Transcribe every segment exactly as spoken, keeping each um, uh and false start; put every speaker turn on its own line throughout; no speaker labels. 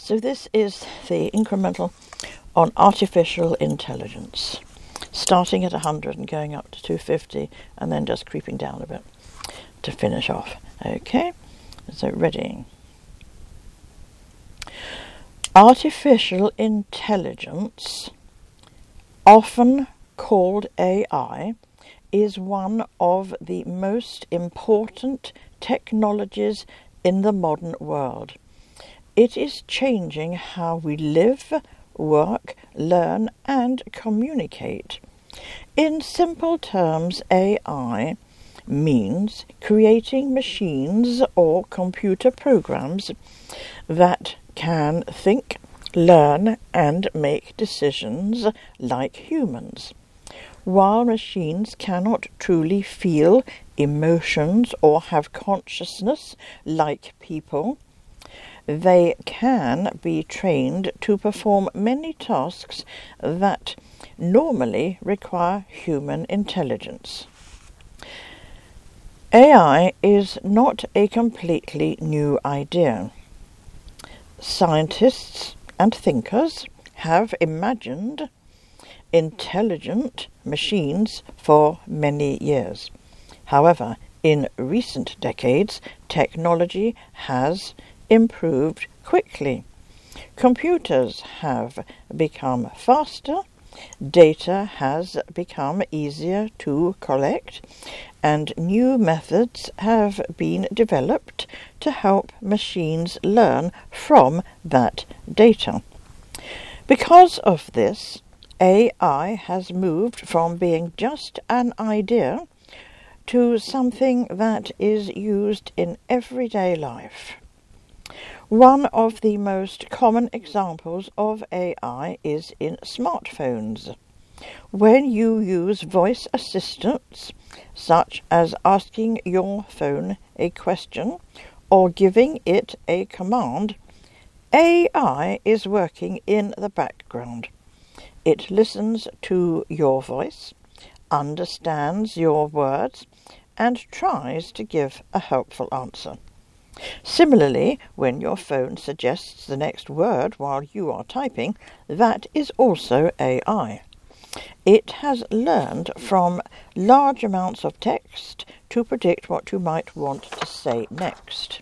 So this is the incremental on artificial intelligence, starting at one hundred and going up to two hundred fifty and then just creeping down a bit to finish off. Okay, so ready. Artificial intelligence, often called A I, is one of the most important technologies in the modern world. It is changing how we live, work, learn, and communicate. In simple terms, A I means creating machines or computer programs that can think, learn, and make decisions like humans. While machines cannot truly feel emotions or have consciousness like people, they can be trained to perform many tasks that normally require human intelligence. A I is not a completely new idea. Scientists and thinkers have imagined intelligent machines for many years. However, in recent decades, technology has improved quickly. Computers have become faster, data has become easier to collect, and new methods have been developed to help machines learn from that data. Because of this, A I has moved from being just an idea to something that is used in everyday life. One of the most common examples of A I is in smartphones. When you use voice assistants, such as asking your phone a question or giving it a command, A I is working in the background. It listens to your voice, understands your words, and tries to give a helpful answer. Similarly, when your phone suggests the next word while you are typing, that is also A I. It has learned from large amounts of text to predict what you might want to say next.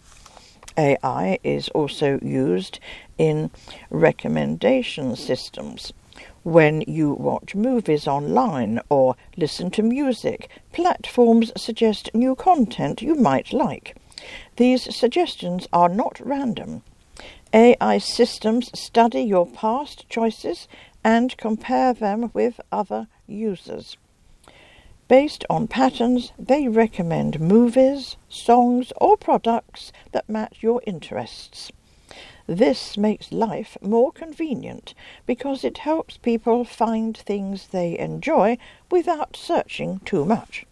A I is also used in recommendation systems. When you watch movies online or listen to music, platforms suggest new content you might like. These suggestions are not random. A I systems study your past choices and compare them with other users. Based on patterns, they recommend movies, songs, or products that match your interests. This makes life more convenient because it helps people find things they enjoy without searching too much.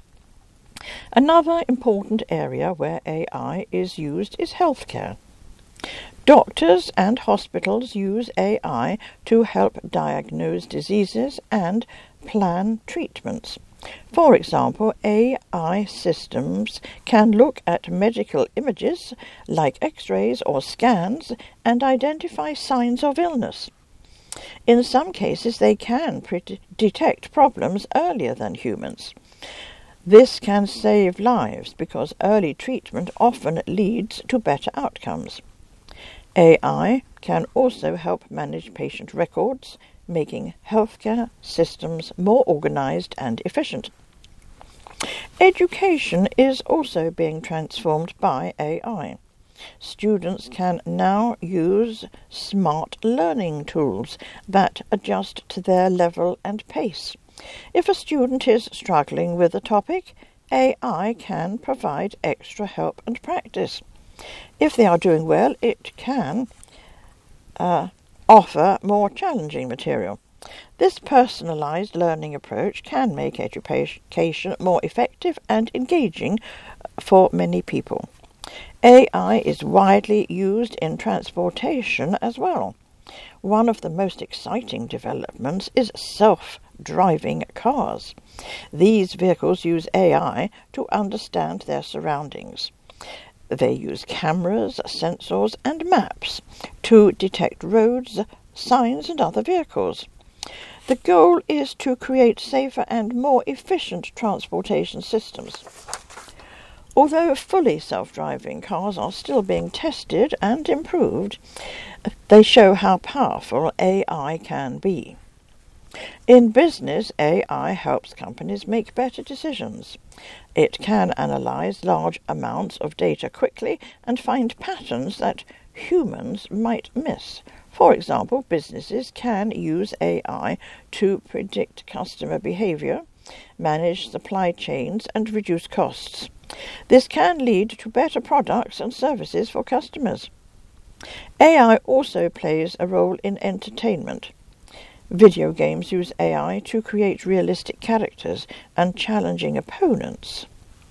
Another important area where A I is used is healthcare. Doctors and hospitals use A I to help diagnose diseases and plan treatments. For example, A I systems can look at medical images like X-rays or scans and identify signs of illness. In some cases, they can pre- detect problems earlier than humans. This can save lives because early treatment often leads to better outcomes. A I can also help manage patient records, making healthcare systems more organized and efficient. Education is also being transformed by A I. Students can now use smart learning tools that adjust to their level and pace. If a student is struggling with a topic, A I can provide extra help and practice. If they are doing well, it can uh, offer more challenging material. This personalized learning approach can make education more effective and engaging for many people. A I is widely used in transportation as well. One of the most exciting developments is self-driving cars. These vehicles use A I to understand their surroundings. They use cameras, sensors and maps to detect roads, signs and other vehicles. The goal is to create safer and more efficient transportation systems. Although fully self-driving cars are still being tested and improved, they show how powerful A I can be. In business, A I helps companies make better decisions. It can analyze large amounts of data quickly and find patterns that humans might miss. For example, businesses can use A I to predict customer behavior, manage supply chains, and reduce costs. This can lead to better products and services for customers. A I also plays a role in entertainment. Video games use A I to create realistic characters and challenging opponents.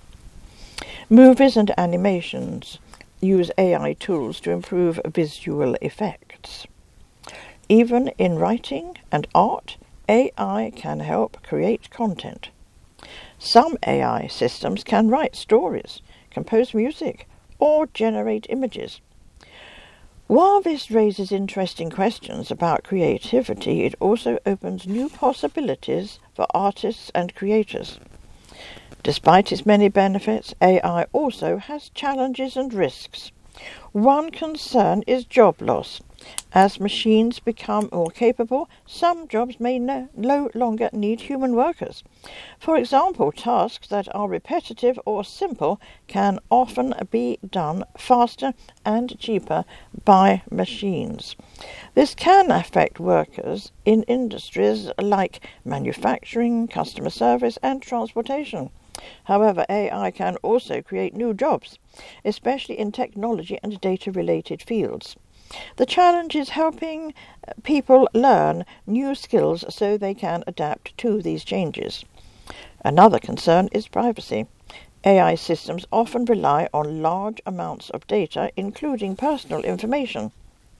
Movies and animations use A I tools to improve visual effects. Even in writing and art, A I can help create content. Some A I systems can write stories, compose music, or generate images. While this raises interesting questions about creativity, it also opens new possibilities for artists and creators. Despite its many benefits, A I also has challenges and risks. One concern is job loss. As machines become more capable, some jobs may no, no longer need human workers. For example, tasks that are repetitive or simple can often be done faster and cheaper by machines. This can affect workers in industries like manufacturing, customer service, and transportation. However, A I can also create new jobs, especially in technology and data-related fields. The challenge is helping people learn new skills so they can adapt to these changes. Another concern is privacy. A I systems often rely on large amounts of data, including personal information.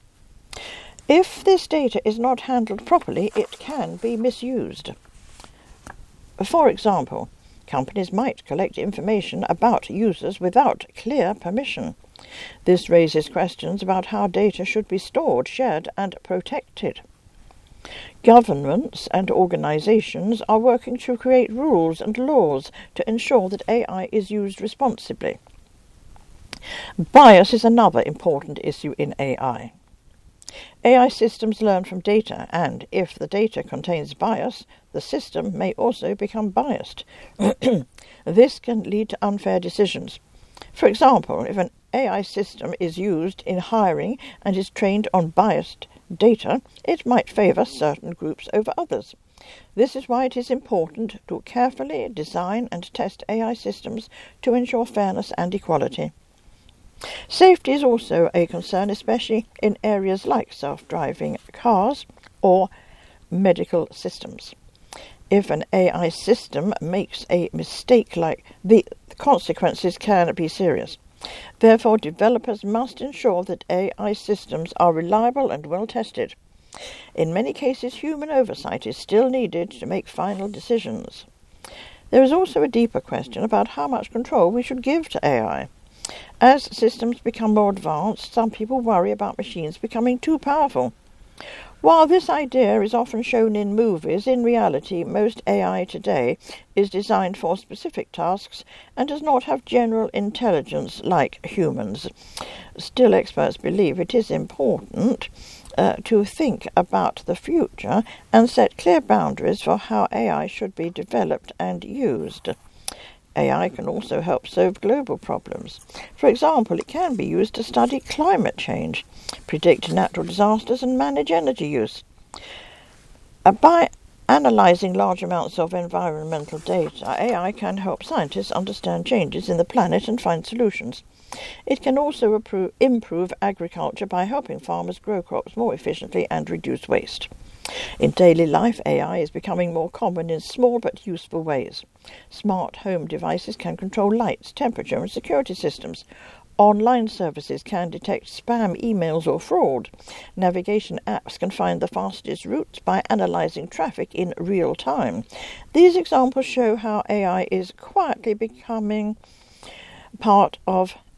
If this data is not handled properly, it can be misused. For example, companies might collect information about users without clear permission. This raises questions about how data should be stored, shared, and protected. Governments and organizations are working to create rules and laws to ensure that A I is used responsibly. Bias is another important issue in A I. A I systems learn from data, and if the data contains bias, the system may also become biased. This can lead to unfair decisions. For example, if an A I system is used in hiring and is trained on biased data, it might favour certain groups over others. This is why it is important to carefully design and test A I systems to ensure fairness and equality. Safety is also a concern, especially in areas like self-driving cars or medical systems. If an A I system makes a mistake, like the consequences can be serious. Therefore, developers must ensure that A I systems are reliable and well tested. In many cases, human oversight is still needed to make final decisions. There is also a deeper question about how much control we should give to A I. As systems become more advanced, some people worry about machines becoming too powerful. While this idea is often shown in movies, in reality most A I today is designed for specific tasks and does not have general intelligence like humans. Still, experts believe it is important uh, to think about the future and set clear boundaries for how A I should be developed and used. A I can also help solve global problems. For example, it can be used to study climate change, predict natural disasters, and manage energy use. Uh, by analysing large amounts of environmental data, A I can help scientists understand changes in the planet and find solutions. It can also appro- improve agriculture by helping farmers grow crops more efficiently and reduce waste. In daily life, A I is becoming more common in small but useful ways. Smart home devices can control lights, temperature, and security systems. Online services can detect spam emails or fraud. Navigation apps can find the fastest routes by analysing traffic in real time. These examples show how A I is quietly becoming part of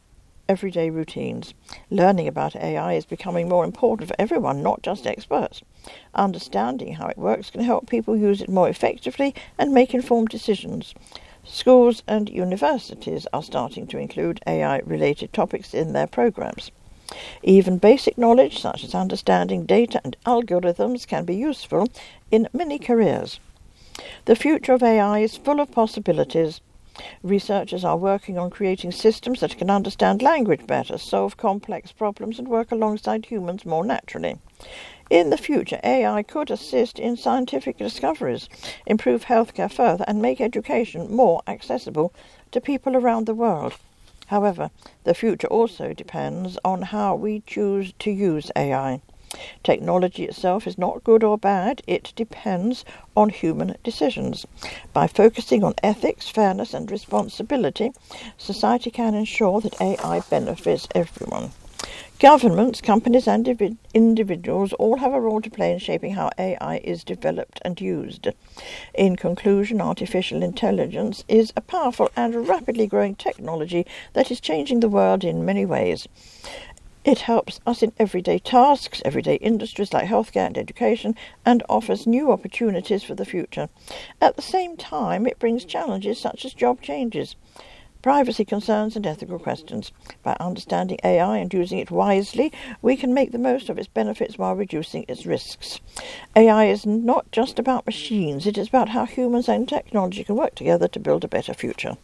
everyday routines. Learning about A I is becoming more important for everyone, not just experts. Understanding how it works can help people use it more effectively and make informed decisions. Schools and universities are starting to include A I-related topics in their programs. Even basic knowledge, such as understanding data and algorithms, can be useful in many careers. The future of A I is full of possibilities. Researchers are working on creating systems that can understand language better, solve complex problems, and work alongside humans more naturally. In the future, A I could assist in scientific discoveries, improve healthcare further, and make education more accessible to people around the world. However, the future also depends on how we choose to use A I. Technology itself is not good or bad, it depends on human decisions. By focusing on ethics, fairness and responsibility, society can ensure that A I benefits everyone. Governments, companies and individ- individuals all have a role to play in shaping how A I is developed and used. In conclusion, artificial intelligence is a powerful and rapidly growing technology that is changing the world in many ways. It helps us in everyday tasks, everyday industries like healthcare and education, and offers new opportunities for the future. At the same time, it brings challenges such as job changes, privacy concerns and ethical questions. By understanding A I and using it wisely, we can make the most of its benefits while reducing its risks. A I is not just about machines, it is about how humans and technology can work together to build a better future.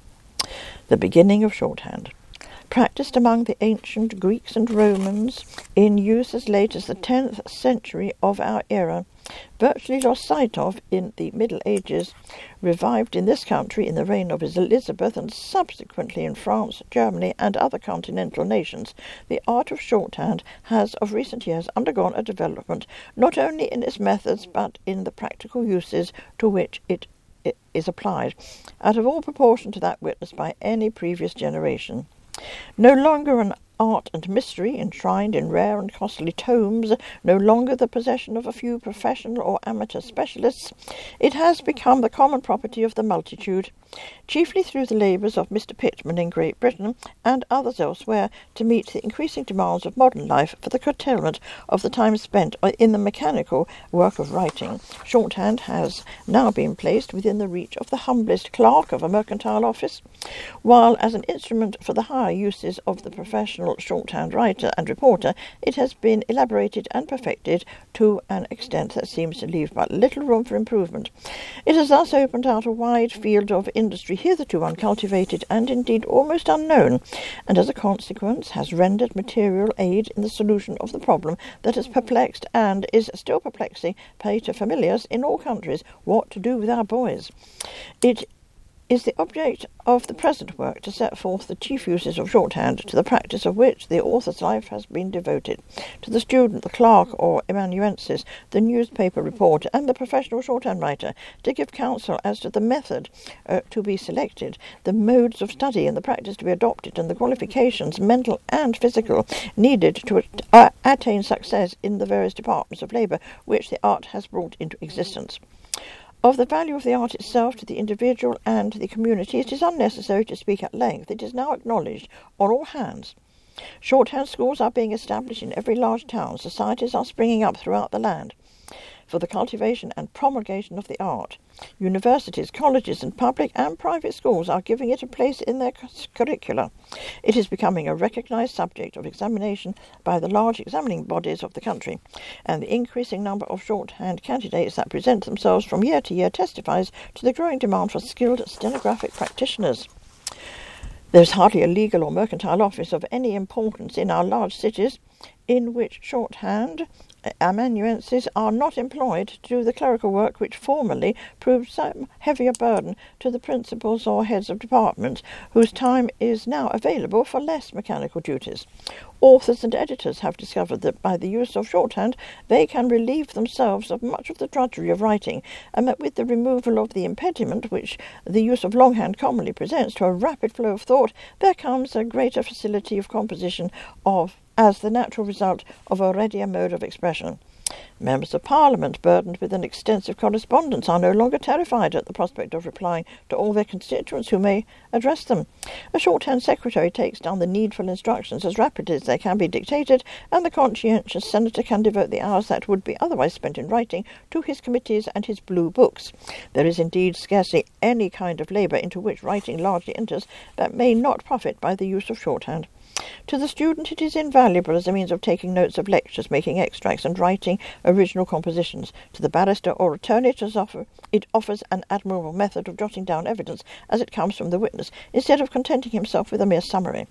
The beginning of shorthand. Practiced among the ancient Greeks and Romans, in use as late as the tenth century of our era, virtually lost sight of in the Middle Ages, revived in this country in the reign of Elizabeth and subsequently in France, Germany and other continental nations, the art of shorthand has of recent years undergone a development not only in its methods but in the practical uses to which it is applied, out of all proportion to that witnessed by any previous generation. No longer an art and mystery enshrined in rare and costly tomes, no longer the possession of a few professional or amateur specialists, it has become the common property of the multitude, chiefly through the labours of Mister Pitman in Great Britain and others elsewhere, to meet the increasing demands of modern life for the curtailment of the time spent in the mechanical work of writing. Shorthand has now been placed within the reach of the humblest clerk of a mercantile office, while as an instrument for the higher uses of the professional shorthand writer and reporter, it has been elaborated and perfected to an extent that seems to leave but little room for improvement. It has thus opened out a wide field of industry hitherto uncultivated and indeed almost unknown, and as a consequence has rendered material aid in the solution of the problem that has perplexed and is still perplexing paterfamilias in all countries: what to do with our boys. It is the object of the present work to set forth the chief uses of shorthand, to the practice of which the author's life has been devoted, to the student, the clerk or amanuensis, the newspaper reporter and the professional shorthand writer, to give counsel as to the method uh, to be selected, the modes of study and the practice to be adopted, and the qualifications, mental and physical, needed to at- uh, attain success in the various departments of labour which the art has brought into existence. Of the value of the art itself to the individual and to the community, it is unnecessary to speak at length. It is now acknowledged on all hands. Shorthand schools are being established in every large town. Societies are springing up throughout the land for the cultivation and promulgation of the art. Universities, colleges and public and private schools are giving it a place in their curricula. It is becoming a recognised subject of examination by the large examining bodies of the country, and the increasing number of shorthand candidates that present themselves from year to year testifies to the growing demand for skilled stenographic practitioners. There is hardly a legal or mercantile office of any importance in our large cities in which shorthand amanuenses are not employed to do the clerical work which formerly proved some heavier burden to the principals or heads of departments, whose time is now available for less mechanical duties. Authors and editors have discovered that by the use of shorthand they can relieve themselves of much of the drudgery of writing, and that with the removal of the impediment which the use of longhand commonly presents to a rapid flow of thought, there comes a greater facility of composition of as the natural result of a readier mode of expression. Members of Parliament, burdened with an extensive correspondence, are no longer terrified at the prospect of replying to all their constituents who may address them. A shorthand secretary takes down the needful instructions as rapidly as they can be dictated, and the conscientious senator can devote the hours that would be otherwise spent in writing to his committees and his blue books. There is indeed scarcely any kind of labour into which writing largely enters that may not profit by the use of shorthand. To the student it is invaluable as a means of taking notes of lectures, making extracts, and writing original compositions. To the barrister or attorney it, offer, it offers an admirable method of jotting down evidence as it comes from the witness, instead of contenting himself with a mere summary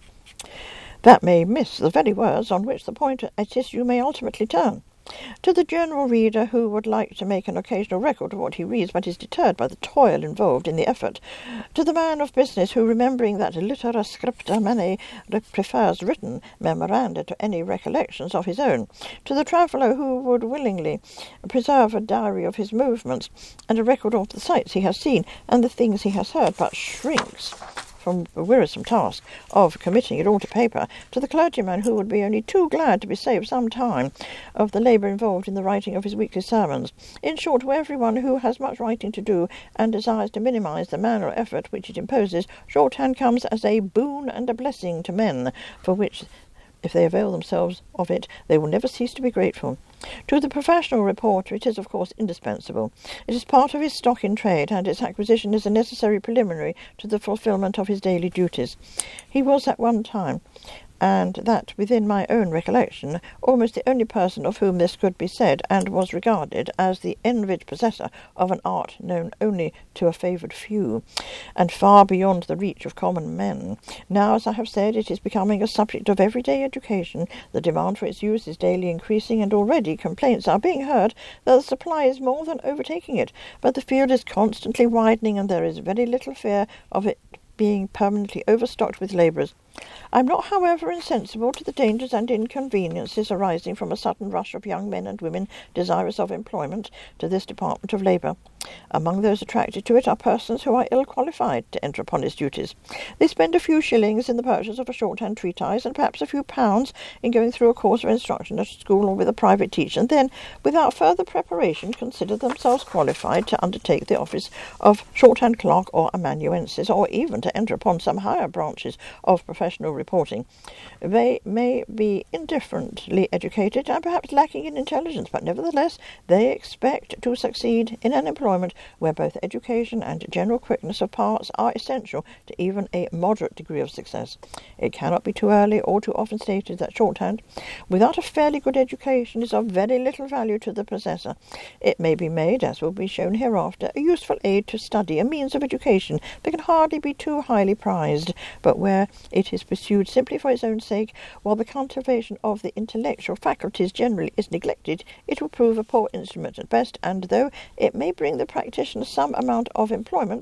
that may miss the very words on which the point at issue may ultimately turn. To the general reader who would like to make an occasional record of what he reads but is deterred by the toil involved in the effort. To the man of business who, remembering that litera scripta mane, prefers written memoranda to any recollections of his own. To the traveller who would willingly preserve a diary of his movements and a record of the sights he has seen and the things he has heard, but shrinks from the wearisome task of committing it all to paper. To the clergyman who would be only too glad to be saved some time of the labour involved in the writing of his weekly sermons. In short, to everyone who has much writing to do and desires to minimise the manual effort which it imposes, shorthand comes as a boon and a blessing to men, for which, if they avail themselves of it, they will never cease to be grateful. To the professional reporter it is, of course, indispensable. It is part of his stock in trade, and its acquisition is a necessary preliminary to the fulfilment of his daily duties. He was at one time, and that within my own recollection, almost the only person of whom this could be said, and was regarded as the envied possessor of an art known only to a favoured few, and far beyond the reach of common men. Now, as I have said, it is becoming a subject of everyday education. The demand for its use is daily increasing, and already complaints are being heard that the supply is more than overtaking it. But the field is constantly widening, and there is very little fear of it being permanently overstocked with labourers. I am not, however, insensible to the dangers and inconveniences arising from a sudden rush of young men and women desirous of employment to this department of labour. Among those attracted to it are persons who are ill-qualified to enter upon its duties. They spend a few shillings in the purchase of a shorthand treatise, and perhaps a few pounds in going through a course of instruction at a school or with a private teacher, and then, without further preparation, consider themselves qualified to undertake the office of shorthand clerk or amanuensis, or even to enter upon some higher branches of professional reporting. They may be indifferently educated and perhaps lacking in intelligence, but nevertheless they expect to succeed in an employment where both education and general quickness of parts are essential to even a moderate degree of success. It cannot be too early or too often stated that shorthand, without a fairly good education, is of very little value to the possessor. It may be made, as will be shown hereafter, a useful aid to study, a means of education that can hardly be too highly prized, but where it is pursued simply for its own sake, while the cultivation of the intellectual faculties generally is neglected, it will prove a poor instrument at best, and though it may bring the practitioner some amount of employment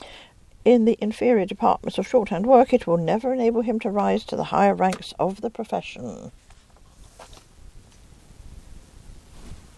in the inferior departments of shorthand work, it will never enable him to rise to the higher ranks of the profession.